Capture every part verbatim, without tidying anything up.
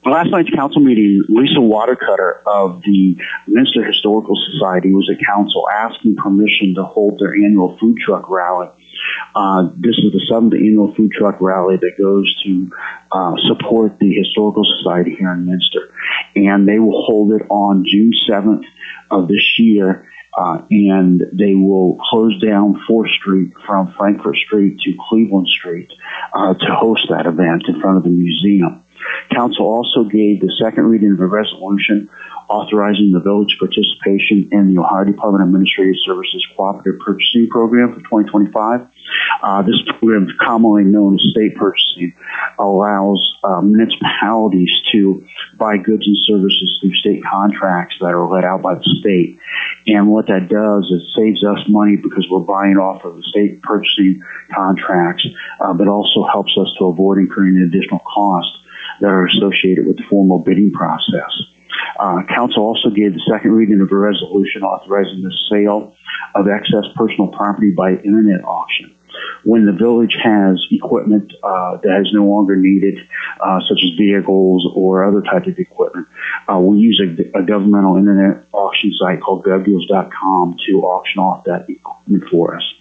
last night's council meeting, Lisa Watercutter of the Minster Historical Society was at council asking permission to hold their annual food truck rally. Uh, this is the seventh annual food truck rally that goes to uh, support the Historical Society here in Minster. And they will hold it on June seventh of this year. Uh, and they will close down fourth Street from Frankfort Street to Cleveland Street uh, to host that event in front of the museum. Council also gave the second reading of a resolution authorizing the village participation in the Ohio Department of Administrative Services Cooperative Purchasing Program for twenty twenty-five. Uh, this program, commonly known as state purchasing, allows uh, municipalities to buy goods and services through state contracts that are let out by the state. And what that does is saves us money because we're buying off of the state purchasing contracts, uh, but also helps us to avoid incurring additional costs that are associated with the formal bidding process. Uh, council also gave the second reading of a resolution authorizing the sale of excess personal property by internet auction. When the village has equipment uh, that is no longer needed, uh, such as vehicles or other types of equipment, uh, we use a, a governmental internet auction site called gov deals dot com to auction off that equipment for us.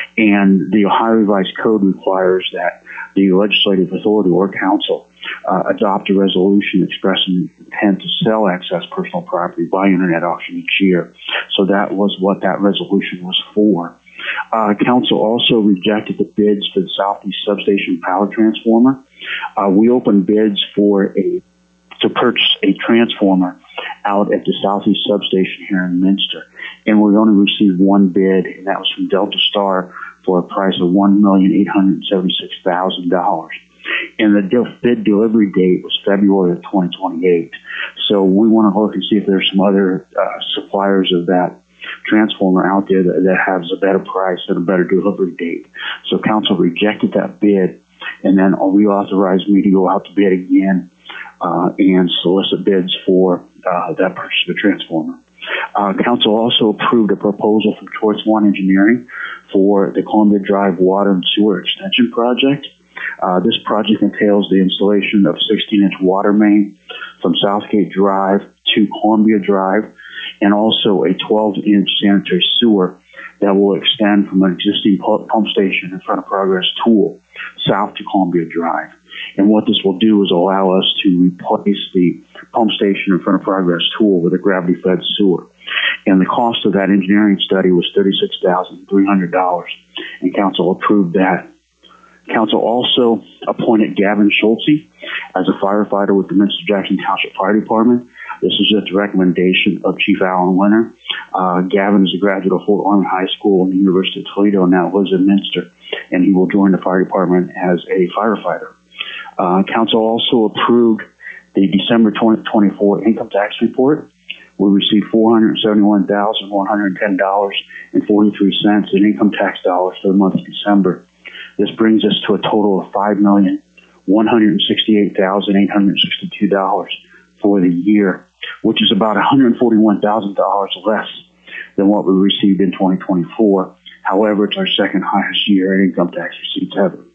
And the Ohio Revised Code requires that the legislative authority or council uh, adopt a resolution expressing intent to sell excess personal property by internet auction each year. So that was what that resolution was for. Uh, council also rejected the bids for the Southeast Substation Power Transformer. Uh, we opened bids for a to purchase a transformer out at the Southeast Substation here in Minster, and we only received one bid, and that was from Delta Star for a price of one million eight hundred seventy-six thousand dollars. And the de- bid delivery date was February of twenty twenty-eight. So we want to look and see if there's some other uh, suppliers of that transformer out there that, that has a better price and a better delivery date. So council rejected that bid and then reauthorized me to go out to bid again uh, and solicit bids for uh, that purchase of the transformer. Uh, council also approved a proposal from Choice One Engineering for the Columbia Drive Water and Sewer Extension Project. Uh, this project entails the installation of sixteen inch water main from Southgate Drive to Columbia Drive, and also a twelve inch sanitary sewer that will extend from an existing pump station in front of Progress Tool south to Columbia Drive. And what this will do is allow us to replace the pump station in front of Progress Tool with a gravity-fed sewer. And the cost of that engineering study was thirty-six thousand three hundred dollars, and council approved that. Council also appointed Gavin Schultze as a firefighter with the Minster Jackson Township Fire Department. This is at the recommendation of Chief Alan Winter. Uh, Gavin is a graduate of Fort Larned High School and the University of Toledo and now lives in Minster, and he will join the fire department as a firefighter. Uh, council also approved the December twenty twenty-four income tax report. We received four hundred seventy-one thousand one hundred ten dollars and forty-three cents in income tax dollars for the month of December. This brings us to a total of five million one hundred sixty-eight thousand eight hundred sixty-two dollars for the year, which is about one hundred forty-one thousand dollars less than what we received in twenty twenty-four. However, it's our second highest year in income tax receipts ever.